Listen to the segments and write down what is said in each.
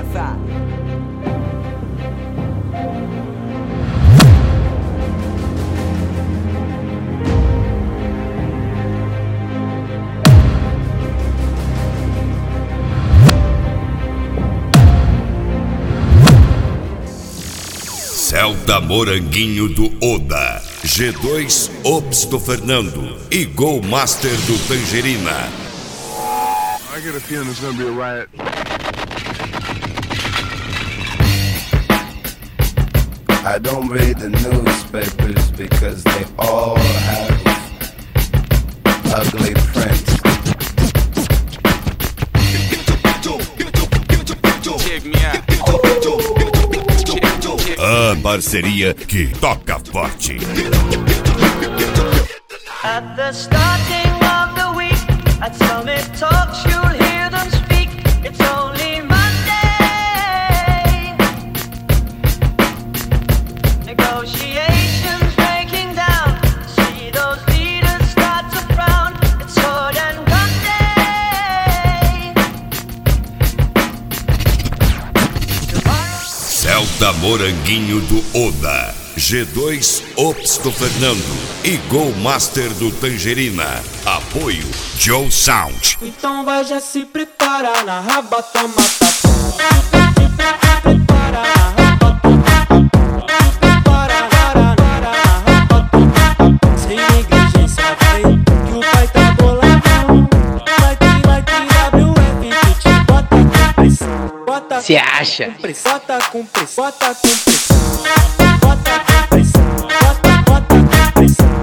Rafa. Celta Moranguinho do Oda, G2 Ops do Fernando e Gol Master do Tangerina. I get a feeling it's gonna be a riot. I don't read the newspapers because they all have ugly prints. A parceria que toca forte. At the starting of the week, at Summit Talks, you'll hear them speak. It's only Monday. Negotiations breaking down. See those leaders start to frown. It's sword and gun day. Celta Moranguinho do Oda, G2 Ops do Fernando e Gol Master do Tangerina. Apoio Joe Sound. Então vai, já se prepara na rabata mata. Sem negligência, vai, que o pai tá boladão. Vai que WF que te bota com pressão. Se acha? Bota com pressão, bota com pressão. Bota com pressão, bota com pressão.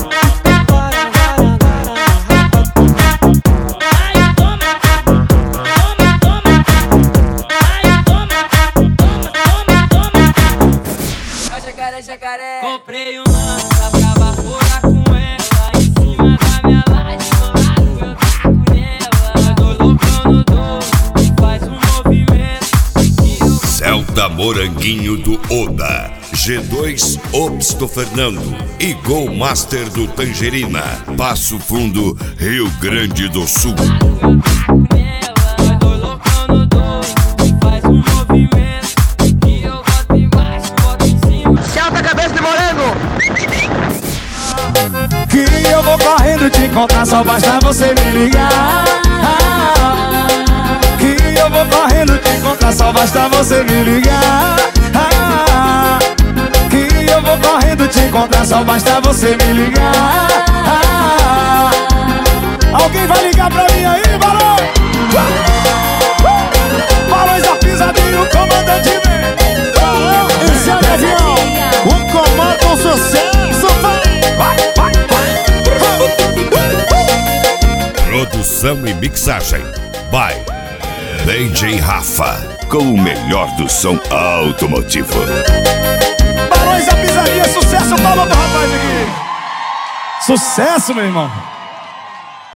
Jacaré. Comprei um lança pra vaporar com ela. Em cima da minha laje, do lado eu taco nela. Tô loucando doce, faz um movimento. Celta Moranguinho do Oda, G2 Ops do Fernando e Gol Master do Tangerina. Passo Fundo, Rio Grande do Sul. Tô loucando doce, faz um movimento. E eu boto embaixo, boto em cima. Celta cabeça de morango. Que eu vou correndo te encontrar, só basta você me ligar. Que eu vou correndo te encontrar, só basta você me ligar. Que eu vou correndo te encontrar, só basta você me ligar. Alguém vai ligar pra mim aí, Barão? Barões da Pisadinha, o comandante vem. Esse é o avião, o comando com sucesso. Vai. Produção e mixagem by DJ Rafa, com o melhor do som automotivo. Barões da Pisadinha, sucesso, palma do rapaz aqui. Sucesso, meu irmão.